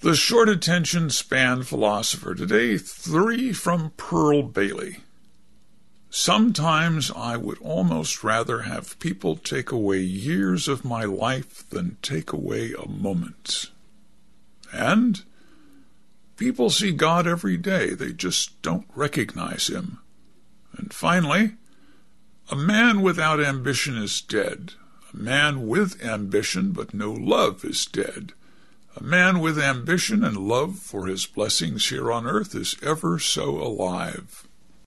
The short attention span philosopher today, 3 from Pearl Bailey. Sometimes I would almost rather have people take away years of my life than take away a moment. And people see God every day. They just don't recognize him. And finally, a man without ambition is dead. A man with ambition but no love is dead. A man with ambition and love for his blessings here on earth is ever so alive.